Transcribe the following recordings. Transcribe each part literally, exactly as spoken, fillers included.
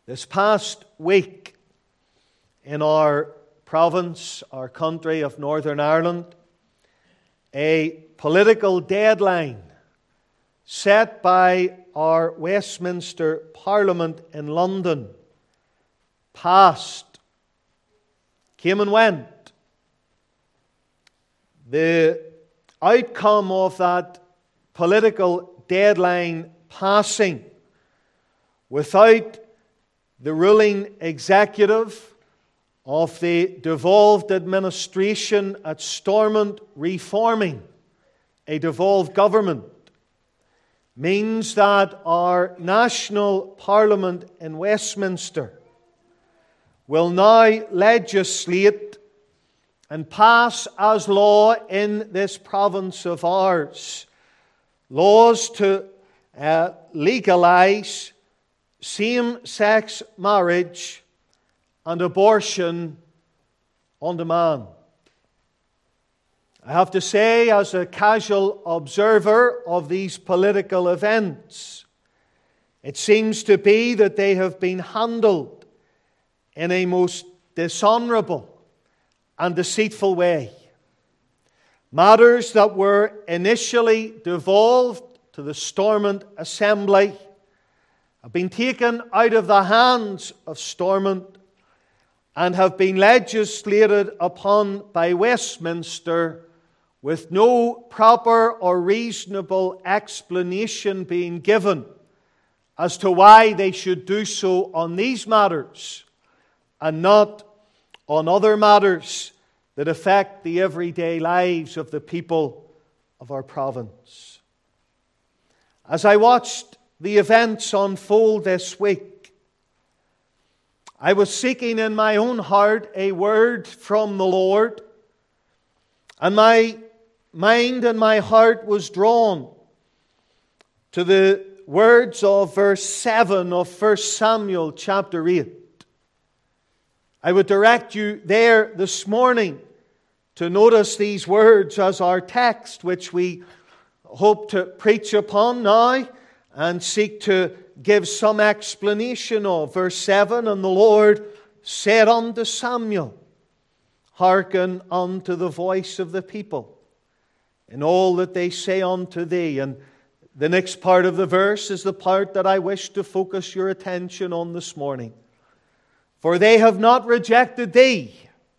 This past week in our province, our country of Northern Ireland, a political deadline set by our Westminster Parliament in London passed, came and went. The outcome of that political deadline passing without the ruling executive of the devolved administration at Stormont reforming a devolved government means that our national Parliament in Westminster will now legislate and pass as law in this province of ours laws to uh, legalize same-sex marriage and abortion on demand. I have to say, as a casual observer of these political events, it seems to be that they have been handled in a most dishonourable and deceitful way. Matters that were initially devolved to the Stormont Assembly have been taken out of the hands of Stormont and have been legislated upon by Westminster with no proper or reasonable explanation being given as to why they should do so on these matters and not on other matters that affect the everyday lives of the people of our province. As I watched the events unfold this week, I was seeking in my own heart a word from the Lord, and my mind and my heart was drawn to the words of verse seven of First Samuel chapter eight. I would direct you there this morning to notice these words as our text, which we hope to preach upon now and seek to give some explanation of. Verse seven, and the Lord said unto Samuel, hearken unto the voice of the people in all that they say unto thee. And the next part of the verse is the part that I wish to focus your attention on this morning. For they have not rejected thee,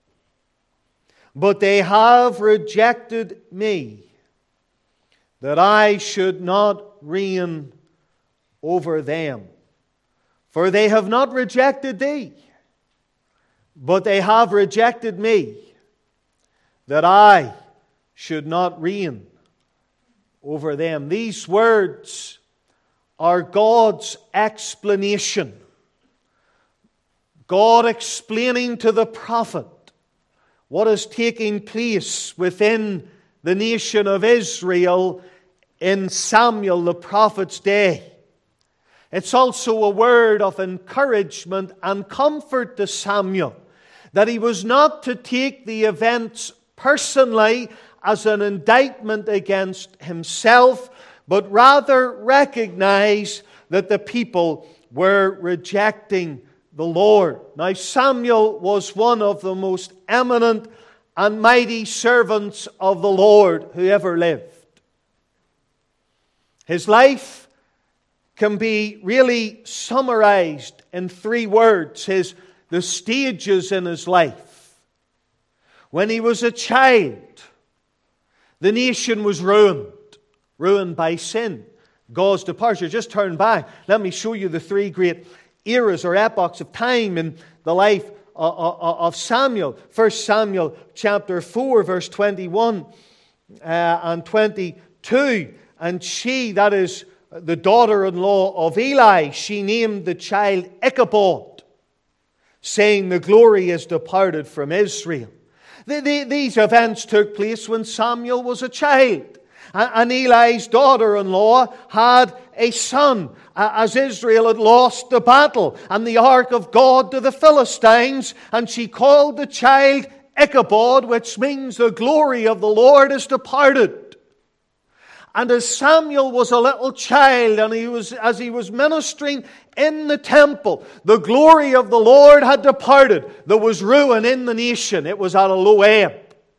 but they have rejected me, that I should not reign over them. For they have not rejected thee, but they have rejected me, that I should not reign over them. These words are God's explanation. God explaining to the prophet what is taking place within the nation of Israel in Samuel the prophet's day. It's also a word of encouragement and comfort to Samuel that he was not to take the events personally as an indictment against himself, but rather recognize that the people were rejecting the Lord. Now, Samuel was one of the most eminent and mighty servants of the Lord who ever lived. His life can be really summarized in three words. His, the stages in his life. When he was a child, the nation was ruined. Ruined by sin. God's departure. Just turn back. Let me show you the three great eras or epochs of time in the life of Samuel. First Samuel chapter four, verse twenty-one uh, and twenty-two. And she, that is the daughter-in-law of Eli, she named the child Ichabod, saying, the glory is departed from Israel. The, the, these events took place when Samuel was a child. And Eli's daughter-in-law had a son, as Israel had lost the battle and the ark of God to the Philistines, and she called the child Ichabod, which means the glory of the Lord is departed. And as Samuel was a little child, and he was as he was ministering in the temple. The glory of the Lord had departed. There was ruin in the nation. It was at a low ebb.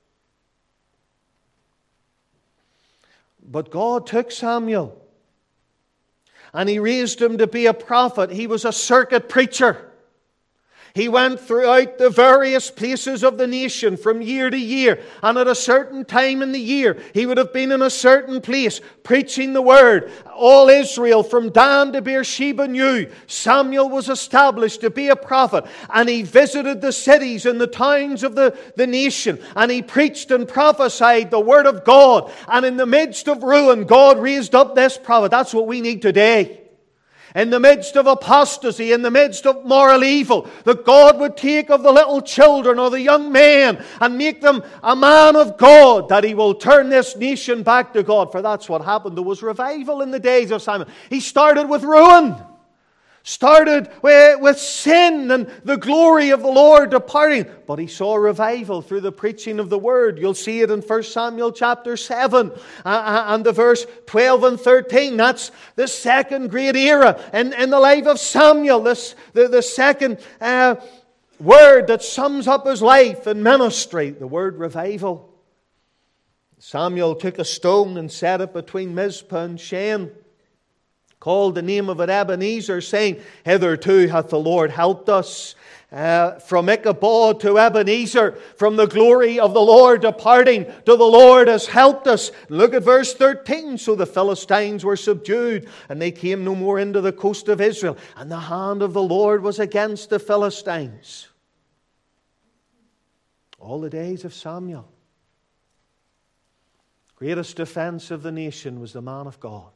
But God took Samuel and He raised him to be a prophet. He was a circuit preacher. He went throughout the various places of the nation from year to year. And at a certain time in the year, he would have been in a certain place preaching the word. All Israel from Dan to Beersheba knew Samuel was established to be a prophet. And he visited the cities and the towns of the, the nation. And he preached and prophesied the word of God. And in the midst of ruin, God raised up this prophet. That's what we need today. In the midst of apostasy, in the midst of moral evil, that God would take of the little children or the young men and make them a man of God, that He will turn this nation back to God. For that's what happened. There was revival in the days of Samuel. He started with ruin. Started with, with sin and the glory of the Lord departing. But he saw revival through the preaching of the word. You'll see it in First Samuel chapter seven uh, and the verse twelve and thirteen. That's the second great era in, in the life of Samuel. This, the, the second uh, word that sums up his life and ministry. The word revival. Samuel took a stone and set it between Mizpah and Shen. Called the name of it Ebenezer, saying, hitherto hath the Lord helped us. Uh, from Ichabod to Ebenezer, from the glory of the Lord departing to the Lord has helped us. Look at verse thirteen. So the Philistines were subdued, and they came no more into the coast of Israel. And the hand of the Lord was against the Philistines. All the days of Samuel. Greatest defense of the nation was the man of God.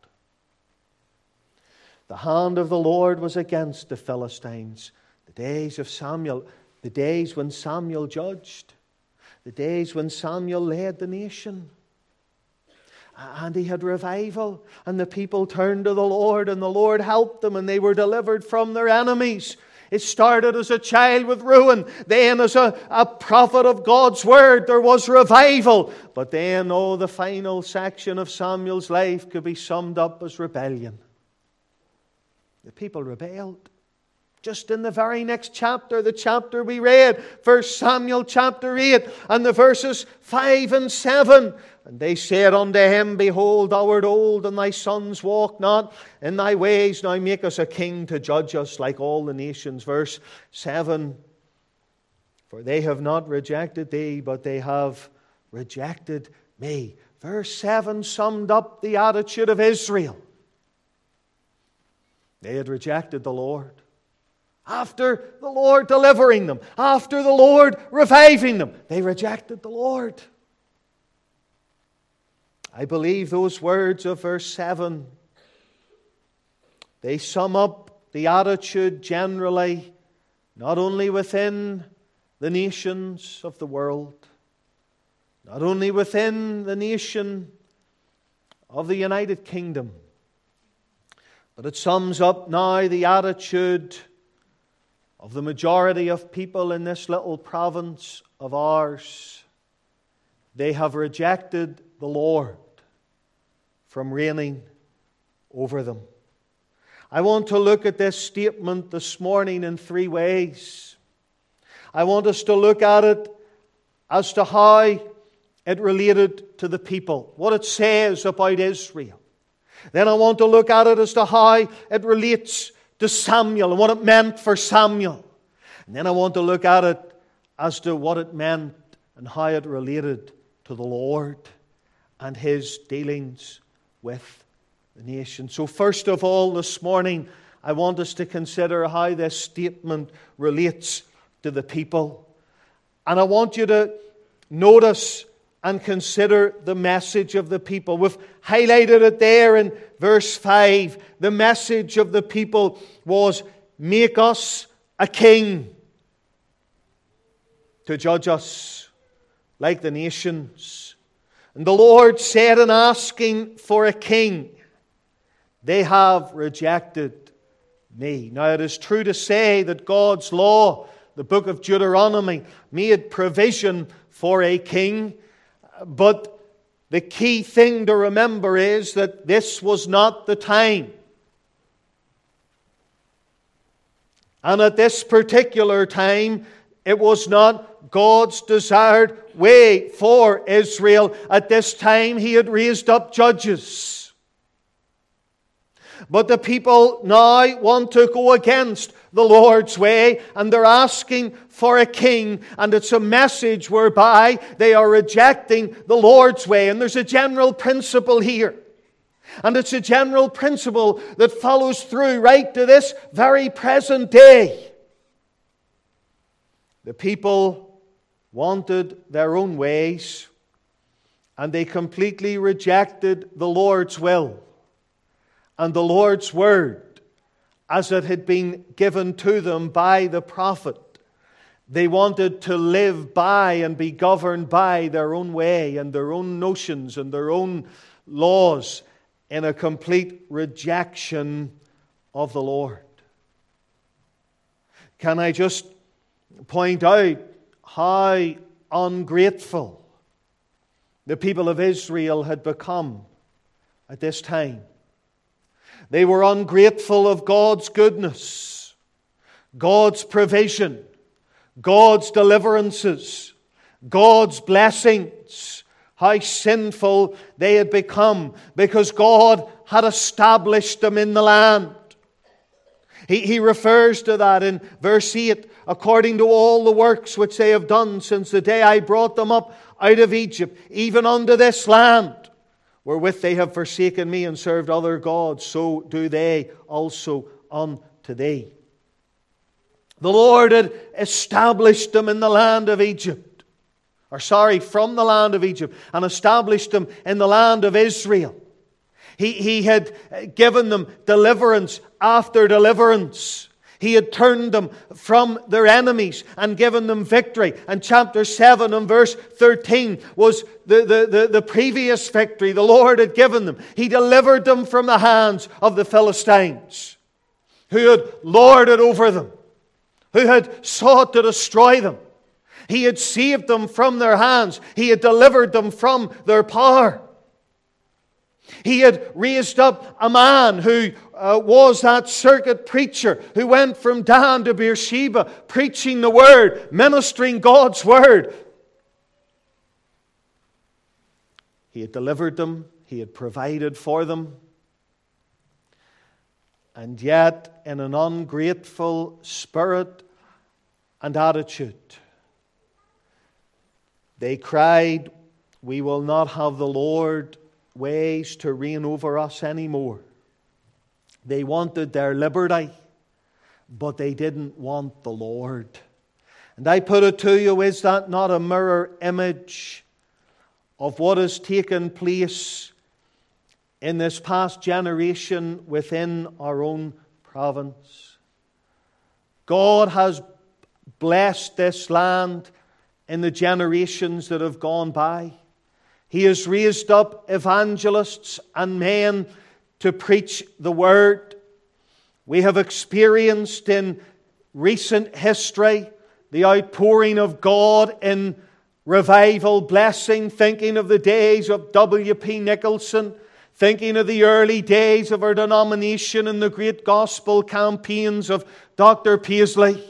The hand of the Lord was against the Philistines. The days of Samuel, the days when Samuel judged, the days when Samuel led the nation. And he had revival, and the people turned to the Lord, and the Lord helped them, and they were delivered from their enemies. It started as a child with ruin. Then as a, a prophet of God's word, there was revival. But then, oh, the final section of Samuel's life could be summed up as rebellion. The people rebelled. Just in the very next chapter, the chapter we read, First Samuel chapter eight, and the verses five and seven. And they said unto him, behold, thou art old, and thy sons walk not in thy ways. Now make us a king to judge us like all the nations. Verse seven. For they have not rejected thee, but they have rejected me. Verse seven summed up the attitude of Israel. They had rejected the Lord. After the Lord delivering them, after the Lord reviving them, they rejected the Lord. I believe those words of verse seven, they sum up the attitude generally, not only within the nations of the world, not only within the nation of the United Kingdom, but it sums up now the attitude of the majority of people in this little province of ours. They have rejected the Lord from reigning over them. I want to look at this statement this morning in three ways. I want us to look at it as to how it related to the people, what it says about Israel. Then I want to look at it as to how it relates to Samuel and what it meant for Samuel. And then I want to look at it as to what it meant and how it related to the Lord and His dealings with the nation. So first of all, this morning, I want us to consider how this statement relates to the people. And I want you to notice and consider the message of the people. We've highlighted it there in verse five. The message of the people was, make us a king to judge us like the nations. And the Lord said in asking for a king, they have rejected me. Now it is true to say that God's law, the book of Deuteronomy, made provision for a king. But the key thing to remember is that this was not the time. And at this particular time, it was not God's desired way for Israel. At this time, He had raised up judges. But the people now want to go against the Lord's way, and they're asking for a king, and it's a message whereby they are rejecting the Lord's way. And there's a general principle here. And it's a general principle that follows through right to this very present day. The people wanted their own ways, and they completely rejected the Lord's will and the Lord's word as it had been given to them by the prophet. They wanted to live by and be governed by their own way and their own notions and their own laws, in a complete rejection of the Lord. Can I just point out how ungrateful the people of Israel had become at this time? They were ungrateful of God's goodness, God's provision, God's deliverances, God's blessings. How sinful they had become, because God had established them in the land. He, he refers to that in verse eight. According to all the works which they have done since the day I brought them up out of Egypt, even unto this land, wherewith they have forsaken me and served other gods, so do they also unto thee. The Lord had established them in the land of Egypt. Or sorry, from the land of Egypt, and established them in the land of Israel. He, he had given them deliverance after deliverance. He had turned them from their enemies and given them victory. And chapter seven and verse thirteen was the, the, the, the previous victory the Lord had given them. He delivered them from the hands of the Philistines, who had lorded over them, who had sought to destroy them. He had saved them from their hands. He had delivered them from their power. He had raised up a man who uh, was that circuit preacher who went from Dan to Beersheba, preaching the Word, ministering God's Word. He had delivered them. He had provided for them. And yet, in an ungrateful spirit and attitude, they cried, "We will not have the Lord ways to reign over us anymore." They wanted their liberty, but they didn't want the Lord. And I put it to you, is that not a mirror image of what has taken place in this past generation within our own province? God has blessed this land in the generations that have gone by. He has raised up evangelists and men to preach the Word. We have experienced in recent history the outpouring of God in revival blessing, thinking of the days of W P Nicholson, thinking of the early days of our denomination and the great gospel campaigns of Doctor Paisley.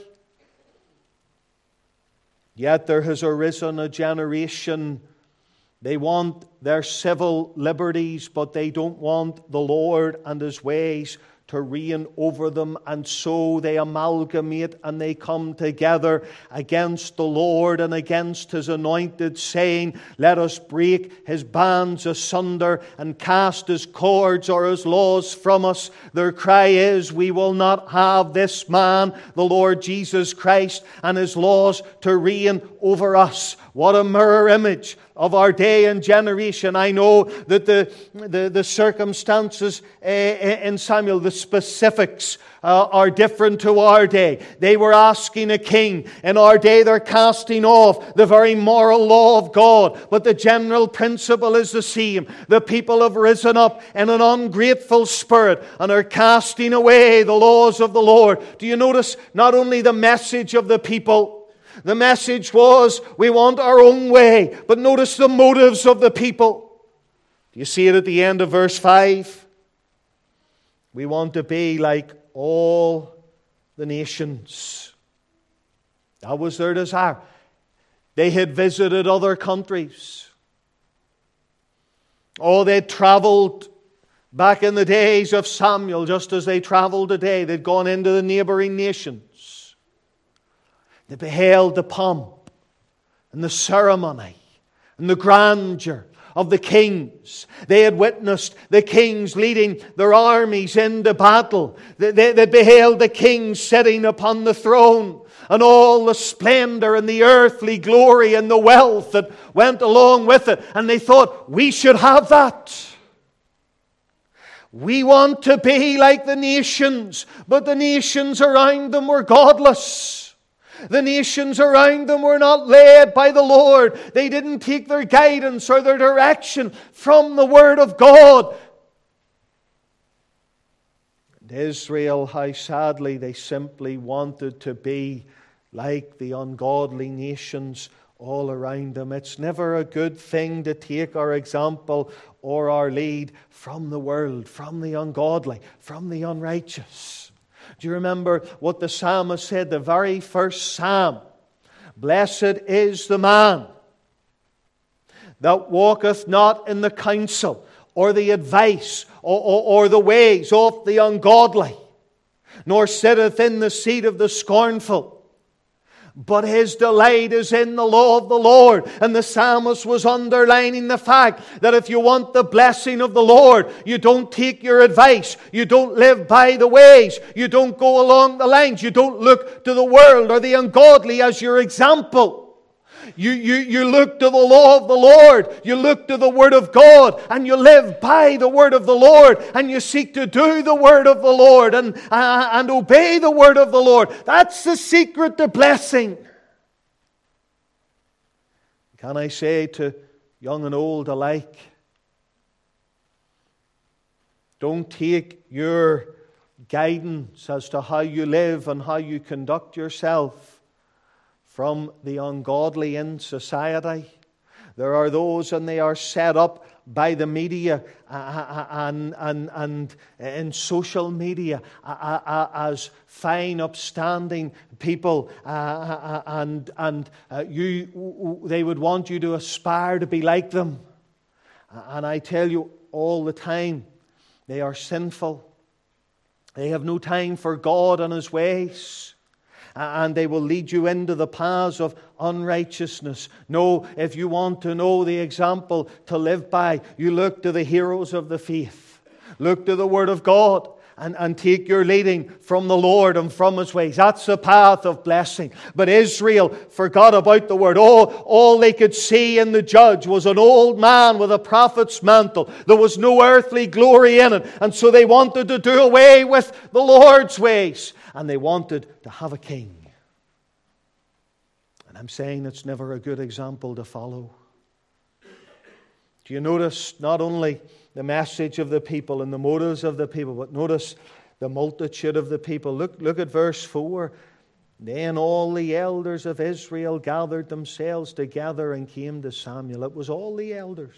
Yet there has arisen a generation, they want their civil liberties, but they don't want the Lord and His ways to reign over them, and so they amalgamate and they come together against the Lord and against His anointed, saying, "Let us break His bands asunder and cast His cords or His laws from us." Their cry is, we will not have this man, the Lord Jesus Christ, and His laws to reign over us. What a mirror image of our day and generation. I know that the, the, the circumstances uh, in Samuel, the specifics uh, are different to our day. They were asking a king. In our day, they're casting off the very moral law of God. But the general principle is the same. The people have risen up in an ungrateful spirit and are casting away the laws of the Lord. Do you notice not only the message of the people? The message was, we want our own way. But notice the motives of the people. Do you see it at the end of verse five? We want to be like all the nations. That was their desire. They had visited other countries. Oh, they'd traveled back in the days of Samuel, just as they travel today. They'd gone into the neighboring nations. They beheld the pomp and the ceremony and the grandeur of the kings. They had witnessed the kings leading their armies into battle. They, they, they beheld the kings sitting upon the throne, and all the splendor and the earthly glory and the wealth that went along with it. And they thought, we should have that. We want to be like the nations, but the nations around them were godless. The nations around them were not led by the Lord. They didn't take their guidance or their direction from the Word of God. And Israel, how sadly they simply wanted to be like the ungodly nations all around them. It's never a good thing to take our example or our lead from the world, from the ungodly, from the unrighteous. Do you remember what the psalmist said, the very first psalm? Blessed is the man that walketh not in the counsel or the advice or, or, or the ways of the ungodly, nor sitteth in the seat of the scornful. But his delight is in the law of the Lord. And the psalmist was underlining the fact that if you want the blessing of the Lord, you don't take your advice. You don't live by the ways. You don't go along the lines. You don't look to the world or the ungodly as your example. You, you, you look to the law of the Lord. You look to the Word of God. And you live by the Word of the Lord. And you seek to do the Word of the Lord. And, uh, and obey the Word of the Lord. That's the secret to blessing. Can I say to young and old alike, don't take your guidance as to how you live and how you conduct yourself from the ungodly in society. There are those, and they are set up by the media and, and, and in social media as fine, upstanding people, and, and you, they would want you to aspire to be like them. And I tell you all the time, they are sinful. They have no time for God and His ways. And they will lead you into the paths of unrighteousness. No, if you want to know the example to live by, you look to the heroes of the faith. Look to the Word of God and, and take your leading from the Lord and from His ways. That's the path of blessing. But Israel forgot about the Word. All, all they could see in the judge was an old man with a prophet's mantle. There was no earthly glory in it. And so they wanted to do away with the Lord's ways. And they wanted to have a king. And I'm saying it's never a good example to follow. Do you notice not only the message of the people and the motives of the people, but notice the multitude of the people. Look, look at verse four. Then all the elders of Israel gathered themselves together and came to Samuel. It was all the elders.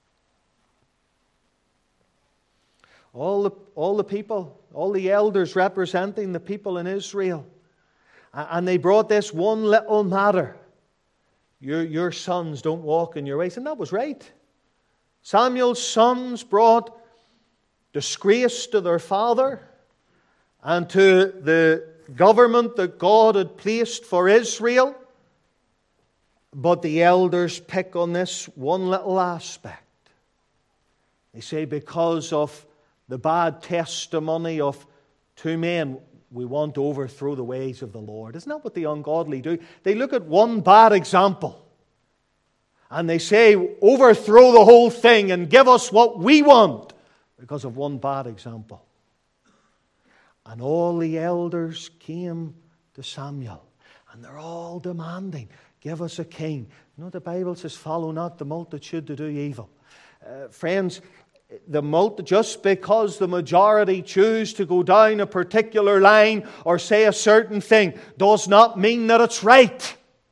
All the, all the people, all the elders representing the people in Israel. And they brought this one little matter. Your, your sons don't walk in your ways. And that was right. Samuel's sons brought disgrace to their father and to the government that God had placed for Israel. But the elders pick on this one little aspect. They say because of the bad testimony of two men, we want to overthrow the ways of the Lord. Isn't that what the ungodly do? They look at one bad example and they say, overthrow the whole thing and give us what we want because of one bad example. And all the elders came to Samuel and they're all demanding, give us a king. You know, the Bible says, follow not the multitude to do evil. Uh, friends, The multi, just because the majority choose to go down a particular line or say a certain thing does not mean that it's right.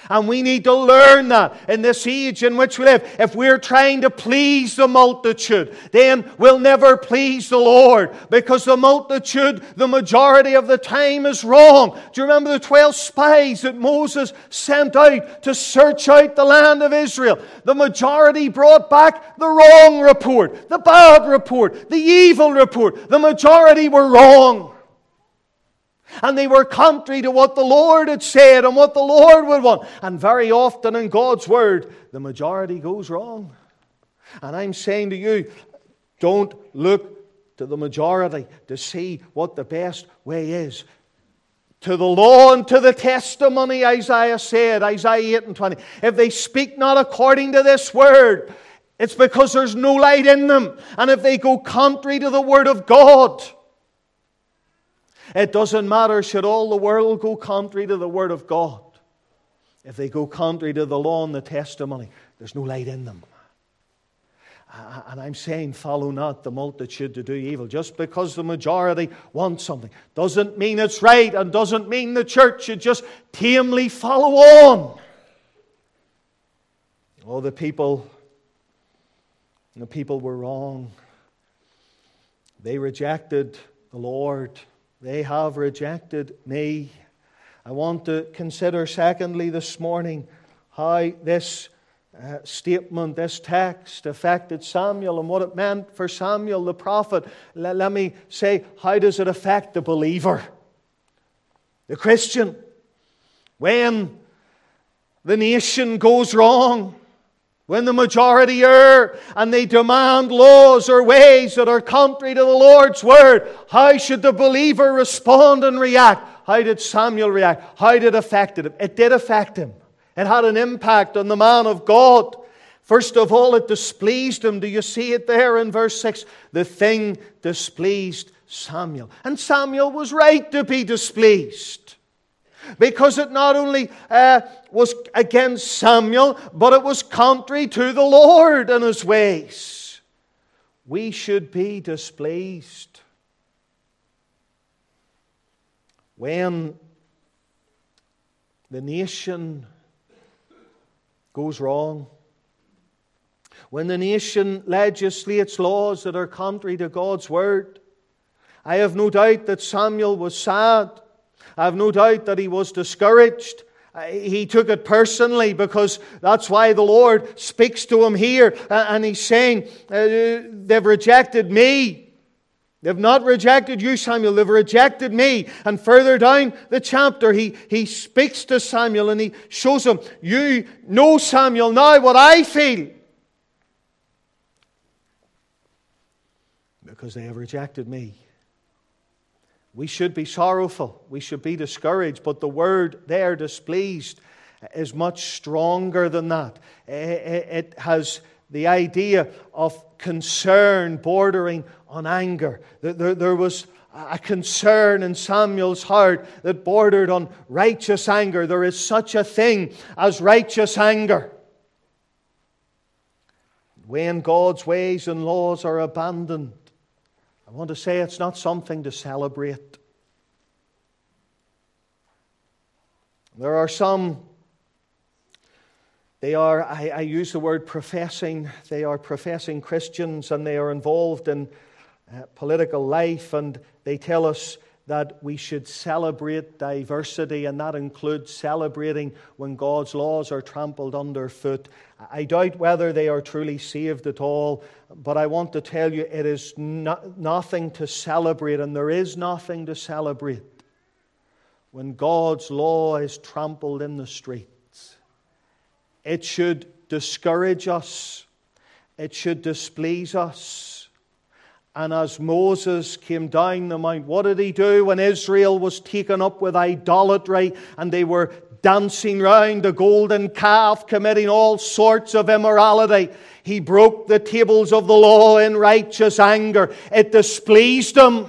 And we need to learn that in this age in which we live. If we're trying to please the multitude, then we'll never please the Lord, because the multitude, the majority of the time, is wrong. Do you remember the twelve spies that Moses sent out to search out the land of Israel? The majority brought back the wrong report, the bad report, the evil report. The majority were wrong. And they were contrary to what the Lord had said and what the Lord would want. And very often in God's Word, the majority goes wrong. And I'm saying to you, don't look to the majority to see what the best way is. To the law and to the testimony, Isaiah said, Isaiah eight and twenty. If they speak not according to this Word, it's because there's no light in them. And if they go contrary to the Word of God, it doesn't matter, should all the world go contrary to the Word of God. If they go contrary to the law and the testimony, there's no light in them. And I'm saying, follow not the multitude to do evil. Just because the majority wants something doesn't mean it's right, and doesn't mean the church should just tamely follow on. Oh, the people, the people were wrong. They rejected the Lord. They have rejected me. I want to consider, secondly, this morning, how this uh, statement, this text, affected Samuel and what it meant for Samuel the prophet. Let, let me say, how does it affect the believer, the Christian? When the nation goes wrong, when the majority err and they demand laws or ways that are contrary to the Lord's Word, how should the believer respond and react? How did Samuel react? How did it affect him? It did affect him. It had an impact on the man of God. First of all, it displeased him. Do you see it there in verse six? The thing displeased Samuel. And Samuel was right to be displeased, because it not only uh, was against Samuel, but it was contrary to the Lord and His ways. We should be displeased when the nation goes wrong, when the nation legislates laws that are contrary to God's Word. I have no doubt that Samuel was sad. I have no doubt that he was discouraged. He took it personally, because that's why the Lord speaks to him here. And He's saying, uh, they've rejected me. They've not rejected you, Samuel. They've rejected me. And further down the chapter, he, he speaks to Samuel and he shows him, you know, Samuel, now what I feel. Because they have rejected me. We should be sorrowful. We should be discouraged. But the word there, displeased, is much stronger than that. It has the idea of concern bordering on anger. There was a concern in Samuel's heart that bordered on righteous anger. There is such a thing as righteous anger. When God's ways and laws are abandoned, I want to say it's not something to celebrate. There are some, they are, I, I use the word professing, they are professing Christians, and they are involved in uh, political life, and they tell us that we should celebrate diversity, and that includes celebrating when God's laws are trampled underfoot. I doubt whether they are truly saved at all, but I want to tell you it is not, nothing to celebrate, and there is nothing to celebrate when God's law is trampled in the streets. It should discourage us. It should displease us. And as Moses came down the mount, what did he do when Israel was taken up with idolatry and they were dancing round the golden calf, committing all sorts of immorality? He broke the tables of the law in righteous anger. It displeased him.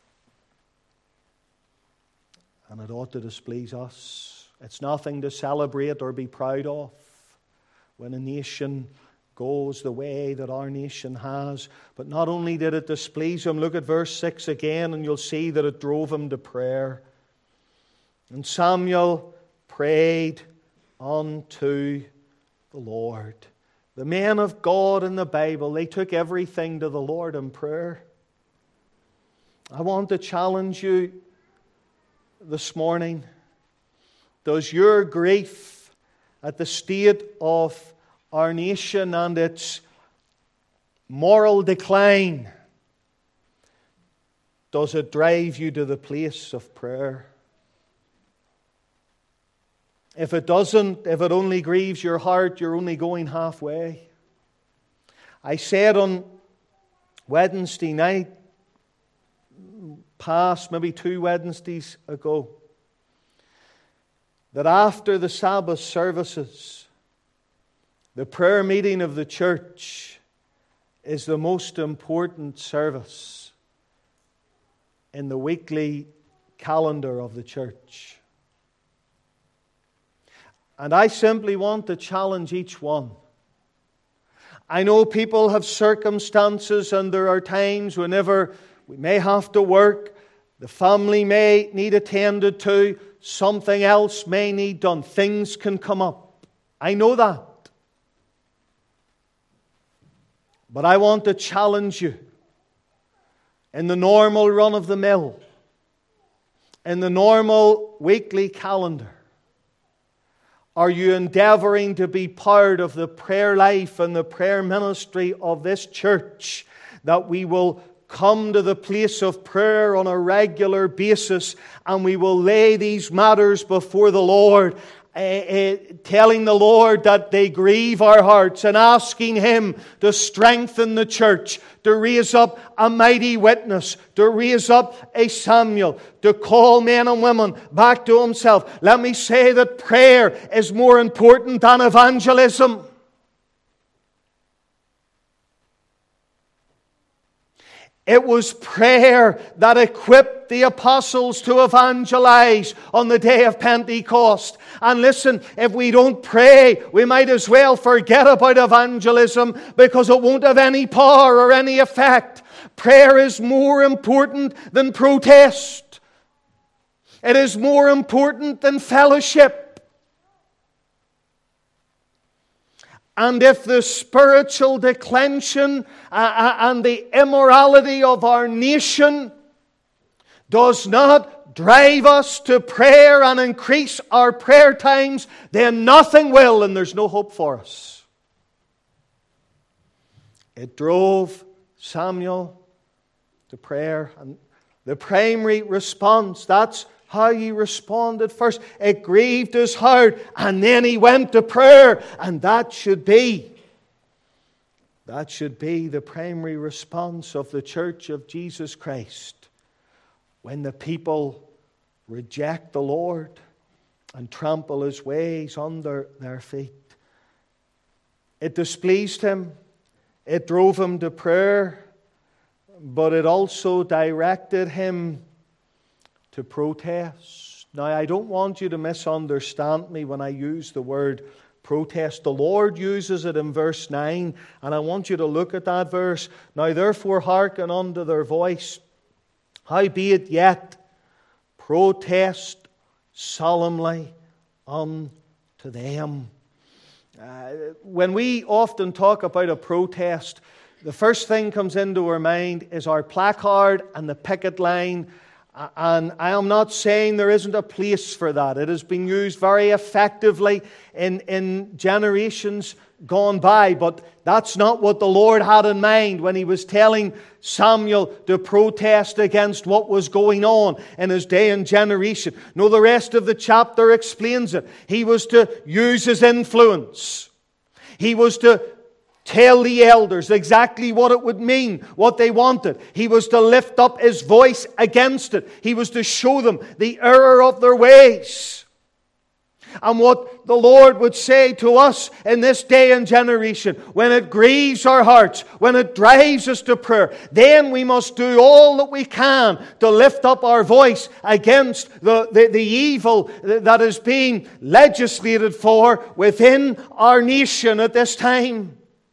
And it ought to displease us. It's nothing to celebrate or be proud of when a nation goes the way that our nation has. But not only did it displease him, look at verse six again, and you'll see that it drove him to prayer. And Samuel prayed unto the Lord. The men of God in the Bible, they took everything to the Lord in prayer. I want to challenge you this morning. Does your grief at the state of our nation and its moral decline, does it drive you to the place of prayer? If it doesn't, if it only grieves your heart, you're only going halfway. I said on Wednesday night, past maybe two Wednesdays ago, that after the Sabbath services, the prayer meeting of the church is the most important service in the weekly calendar of the church. And I simply want to challenge each one. I know people have circumstances, and there are times whenever we may have to work, the family may need attended to, something else may need done. Things can come up. I know that. But I want to challenge you. In the normal run of the mill, in the normal weekly calendar, are you endeavoring to be part of the prayer life and the prayer ministry of this church, that we will come to the place of prayer on a regular basis and we will lay these matters before the Lord, uh, uh, telling the Lord that they grieve our hearts and asking Him to strengthen the church, to raise up a mighty witness, to raise up a Samuel, to call men and women back to Himself. Let me say that prayer is more important than evangelism. It was prayer that equipped the apostles to evangelize on the day of Pentecost. And listen, if we don't pray, we might as well forget about evangelism, because it won't have any power or any effect. Prayer is more important than protest. It is more important than fellowship. And if the spiritual declension uh, and the immorality of our nation does not drive us to prayer and increase our prayer times, then nothing will, and there's no hope for us. It drove Samuel to prayer, and the primary response, that's how he responded first. It grieved his heart, and then he went to prayer. And that should be, that should be the primary response of the Church of Jesus Christ when the people reject the Lord and trample His ways under their feet. It displeased Him. It drove Him to prayer. But it also directed Him to protest. Now, I don't want you to misunderstand me when I use the word protest. The Lord uses it in verse nine, and I want you to look at that verse. Now, therefore, hearken unto their voice. Howbeit yet, protest solemnly unto them. Uh, when we often talk about a protest, the first thing comes into our mind is our placard and the picket line. And I am not saying there isn't a place for that. It has been used very effectively in, in generations gone by. But that's not what the Lord had in mind when He was telling Samuel to protest against what was going on in his day and generation. No, the rest of the chapter explains it. He was to use his influence. He was to tell the elders exactly what it would mean, what they wanted. He was to lift up his voice against it. He was to show them the error of their ways. And what the Lord would say to us in this day and generation, when it grieves our hearts, when it drives us to prayer, then we must do all that we can to lift up our voice against the, the, the evil that is being legislated for within our nation at this time.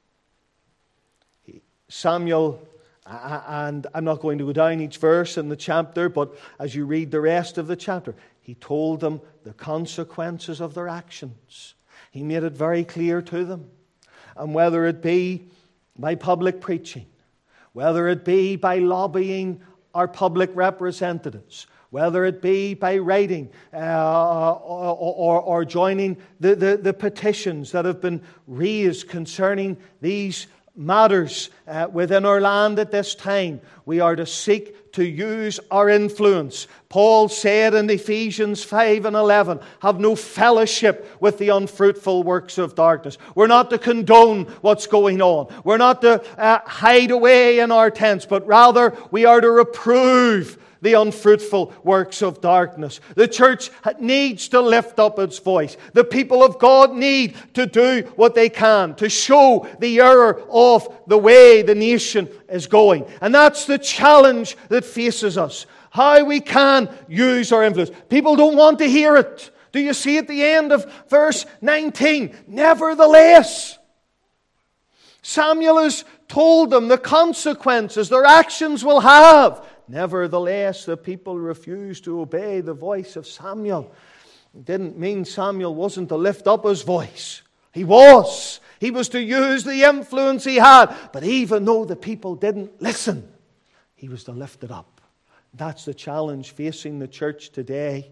Samuel, and I'm not going to go down each verse in the chapter, but as you read the rest of the chapter, He told them the consequences of their actions. He made it very clear to them. And whether it be by public preaching, whether it be by lobbying our public representatives, whether it be by writing uh, or, or, or joining the, the, the petitions that have been raised concerning these matters uh, within our land at this time, we are to seek to use our influence. Paul said in Ephesians five and eleven, have no fellowship with the unfruitful works of darkness. We're not to condone what's going on. We're not to uh, hide away in our tents, but rather we are to reprove the unfruitful works of darkness. The church needs to lift up its voice. The people of God need to do what they can to show the error of the way the nation is going. And that's the challenge that faces us. How we can use our influence. People don't want to hear it. Do you see at the end of verse nineteen? Nevertheless, Samuel has told them the consequences their actions will have. Nevertheless, the people refused to obey the voice of Samuel. It didn't mean Samuel wasn't to lift up his voice. He was. He was to use the influence he had. But even though the people didn't listen, he was to lift it up. That's the challenge facing the church today.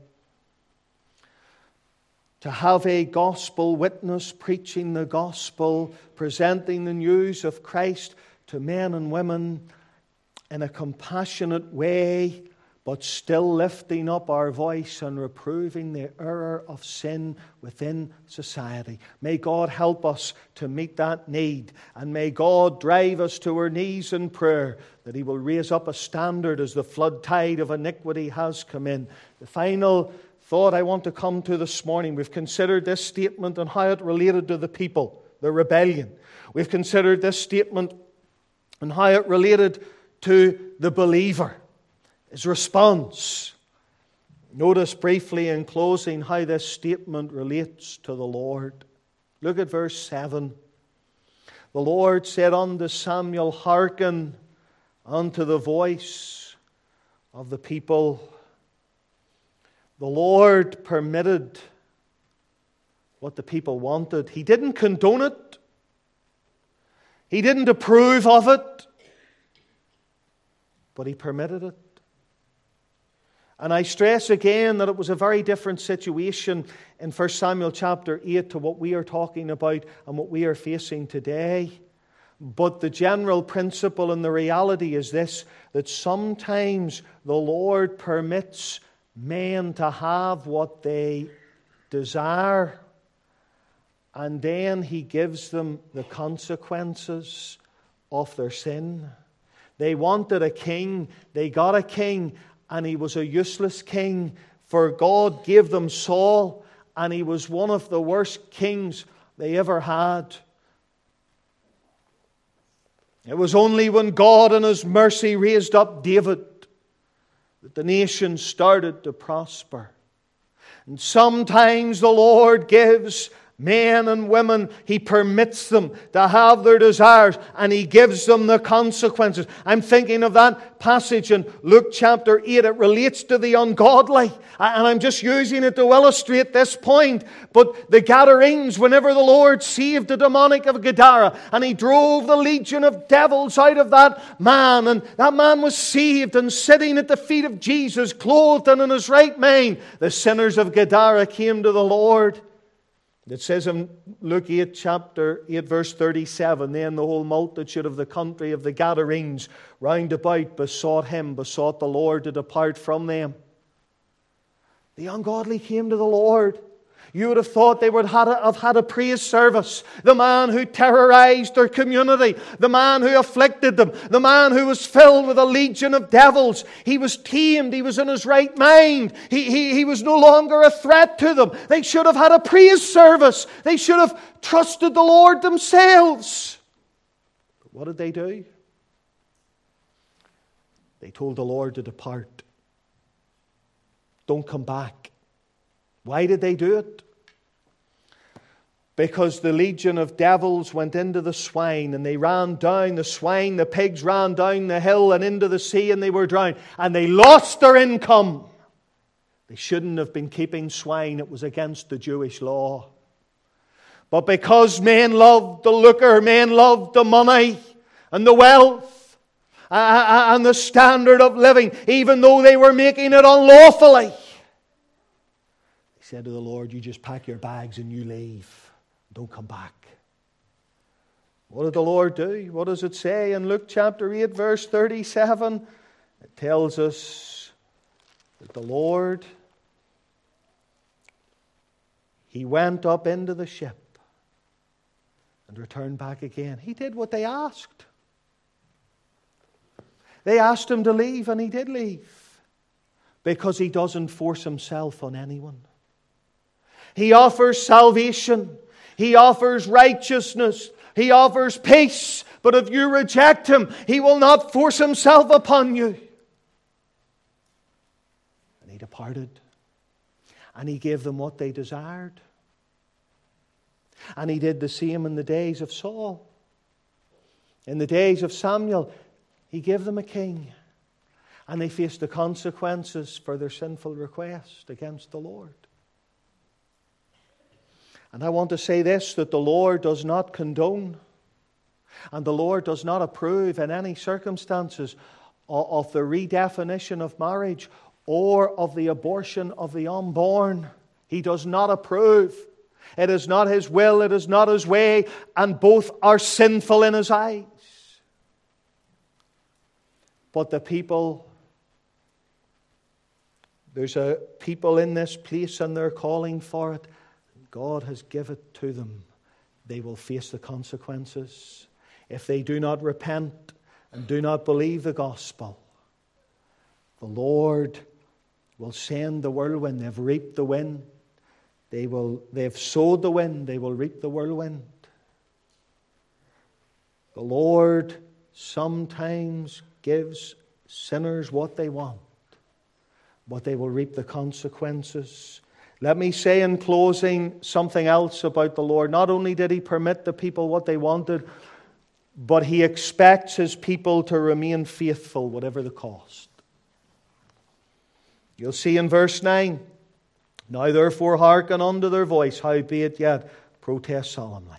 To have a gospel witness preaching the gospel, presenting the news of Christ to men and women in a compassionate way, but still lifting up our voice and reproving the error of sin within society. May God help us to meet that need, and may God drive us to our knees in prayer that He will raise up a standard as the flood tide of iniquity has come in. The final thought I want to come to this morning, we've considered this statement and how it related to the people, the rebellion. We've considered this statement and how it related to the believer, his response. Notice briefly in closing how this statement relates to the Lord. Look at verse seven. The Lord said unto Samuel, hearken unto the voice of the people. The Lord permitted what the people wanted. He didn't condone it. He didn't approve of it. But He permitted it. And I stress again that it was a very different situation in First Samuel chapter eight to what we are talking about and what we are facing today. But the general principle and the reality is this, that sometimes the Lord permits men to have what they desire, and then He gives them the consequences of their sin. They wanted a king, they got a king, and he was a useless king, for God gave them Saul, and he was one of the worst kings they ever had. It was only when God in His mercy raised up David that the nation started to prosper. And sometimes the Lord gives men and women, He permits them to have their desires, and He gives them the consequences. I'm thinking of that passage in Luke chapter eight. It relates to the ungodly, and I'm just using it to illustrate this point. But the Gadarenes, whenever the Lord saved the demonic of Gadara, and He drove the legion of devils out of that man, and that man was saved and sitting at the feet of Jesus, clothed and in his right mind, the sinners of Gadara came to the Lord. It says in Luke eight, chapter eight, verse thirty-seven, then the whole multitude of the country of the Gadarenes round about besought Him, besought the Lord to depart from them. The ungodly came to the Lord. You would have thought they would have had a praise service. The man who terrorized their community, the man who afflicted them, the man who was filled with a legion of devils. He was tamed. He was in his right mind. He, he, he was no longer a threat to them. They should have had a praise service. They should have trusted the Lord themselves. But what did they do? They told the Lord to depart. Don't come back. Why did they do it? Because the legion of devils went into the swine, and they ran down the swine, the pigs ran down the hill and into the sea, and they were drowned. And they lost their income. They shouldn't have been keeping swine. It was against the Jewish law. But because men loved the lucre, men loved the money and the wealth uh, and the standard of living, even though they were making it unlawfully, they said to the Lord, you just pack your bags and you leave. Don't come back. What did the Lord do? What does it say in Luke chapter eight, verse thirty-seven? It tells us that the Lord, He went up into the ship and returned back again. He did what they asked. They asked Him to leave, and He did leave. Because He doesn't force Himself on anyone. He offers salvation. He offers righteousness. He offers peace. But if you reject Him, He will not force Himself upon you. And He departed. And He gave them what they desired. And He did the same in the days of Saul. In the days of Samuel, He gave them a king. And they faced the consequences for their sinful request against the Lord. And I want to say this, that the Lord does not condone and the Lord does not approve in any circumstances of the redefinition of marriage or of the abortion of the unborn. He does not approve. It is not His will, it is not His way, and both are sinful in His eyes. But the people, there's a people in this place and they're calling for it. God has given it to them. They will face the consequences. If they do not repent and do not believe the gospel, the Lord will send the whirlwind. They've reaped the wind. They will, they've sowed the wind. They will reap the whirlwind. The Lord sometimes gives sinners what they want, but they will reap the consequences. Let me say in closing something else about the Lord. Not only did He permit the people what they wanted, but He expects His people to remain faithful, whatever the cost. You'll see in verse nine, now therefore hearken unto their voice, howbeit yet protest solemnly.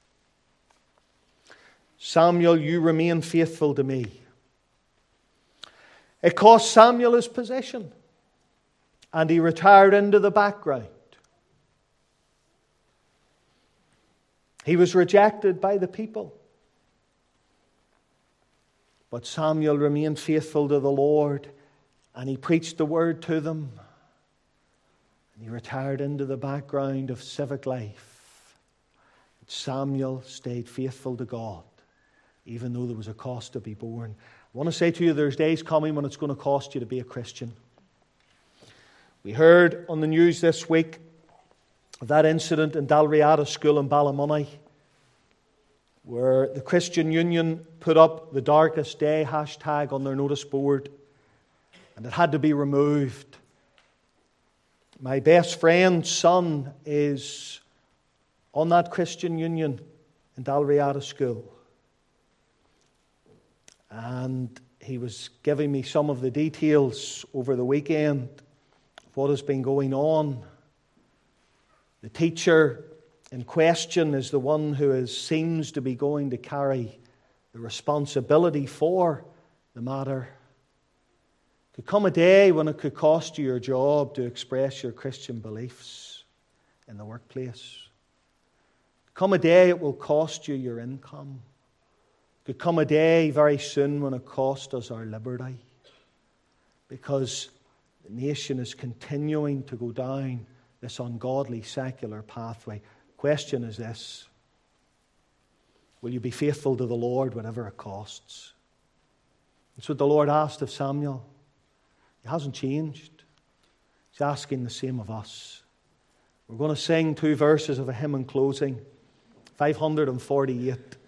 Samuel, you remain faithful to me. It cost Samuel his position, and he retired into the background. He was rejected by the people. But Samuel remained faithful to the Lord, and he preached the word to them. And he retired into the background of civic life. But Samuel stayed faithful to God, even though there was a cost to be borne. I want to say to you, there's days coming when it's going to cost you to be a Christian. We heard on the news this week of that incident in Dalriada School in Ballymoney, where the Christian Union put up the Darkest Day hashtag on their notice board, and it had to be removed. My best friend's son is on that Christian Union in Dalriada School. And he was giving me some of the details over the weekend of what has been going on. The teacher in question is the one who is, seems to be going to carry the responsibility for the matter. Could come a day when it could cost you your job to express your Christian beliefs in the workplace. Come a day it will cost you your income. Could come a day very soon when it costs us our liberty, because the nation is continuing to go down this ungodly secular pathway. Question is this: will you be faithful to the Lord whatever it costs? That's what the Lord asked of Samuel. He hasn't changed. He's asking the same of us. We're going to sing two verses of a hymn in closing, five hundred forty-eight.